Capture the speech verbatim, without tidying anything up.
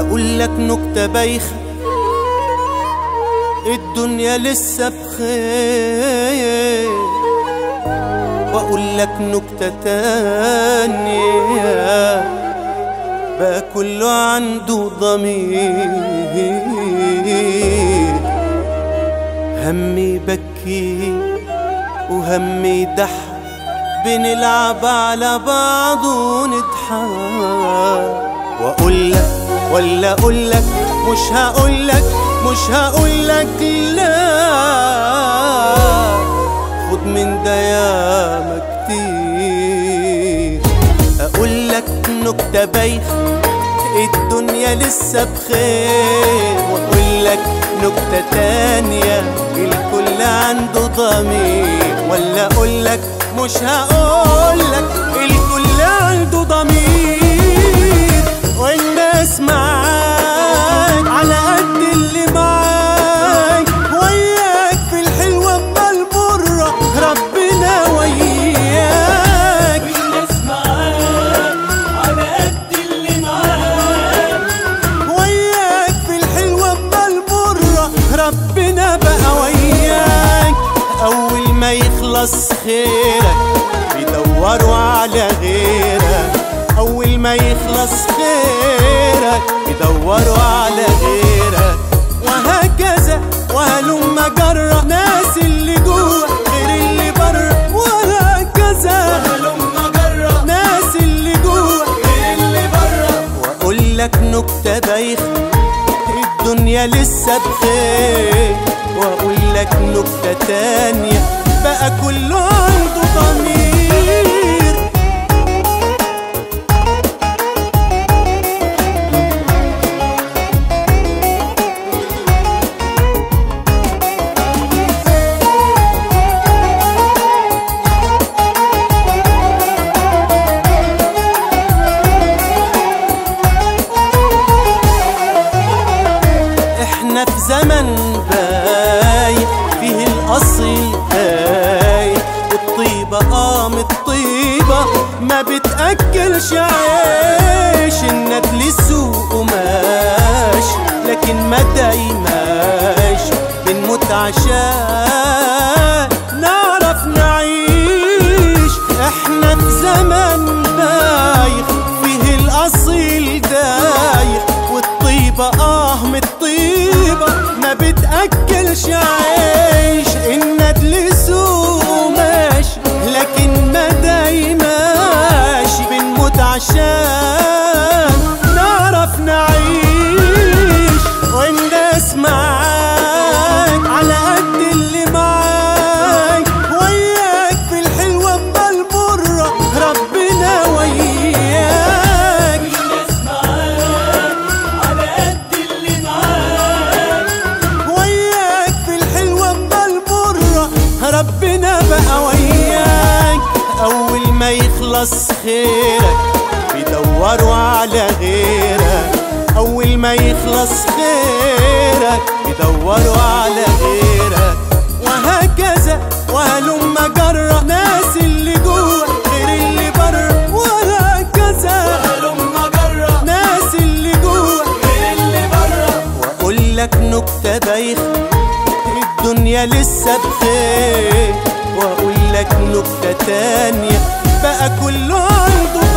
واقول لك نكتة بايخة الدنيا لسه بخير، واقول لك نكتة تانية بقى كله عنده ضمير. همي بكي وهمي يضحك، بنلعب على بعض ونضحك. واقول لك ولا اقول لك مش هقول لك مش هقول لك لا، خد من ده ياما كتير. اقول لك نكتة بايخة الدنيا لسه بخير، واقول لك نكتة تانية الكل عنده ضمير. ولا اقول لك مش هقول لك الكل عنده ضمير. والناس معاك على قد اللي معاك، وياك في الحلوة اما المرة ربنا وياك. والناس معاك على قد اللي معاك، وياك في الحلوة اما المرة ربنا بقى وياك. اول ما يخلص خيرك بيدوروا على غيرك، اول ما يخلص خيرك بيدوروا على غيرك. وهكذا وهلم جرة، ناس اللي جوه غير اللي بره. وهكذا وهلم جرة، ناس اللي جوه غير اللي بره. واقول لك نكتة بايخة الدنيا لسه بخير، واقول لك نكتة تانية بقى كله عنده ضمير. احنا في زمن بايخ فيه الاصيل تايه، والطيبة قام الطيبة ما بتأكلش عيش. الندل سوق وماش لكن ما دايماش، بنموت عشان نعرف نعيش. احنا في زمن بايخ فيه الاصيل دايخ، والطيبة اه من الطيبة ما بتأكلش عيش. الندل سوق ماشي لكن ما دايماش، بنموت عشان نعرف نعيش. والناس معاك على قد اللي معاك، وياك في الحلوة اما المرة ربنا وياك. والناس معاك على قد اللي معاك، وياك في الحلوة اما المرة ربنا بقى وياك. اول ما يخلص خيرك بيدوروا على غيرك، اول ما يخلص خيرك بيدوروا على غيرك. وهكذا وهلم جرة، ناس اللي جوه غير اللي بره. وهكذا وهلم جرة، ناس اللي جوه غير اللي بره. واقول لك نكتة بايخة الدنيا لسه بخير، واقول لك نكتة تانية بقى كله عنده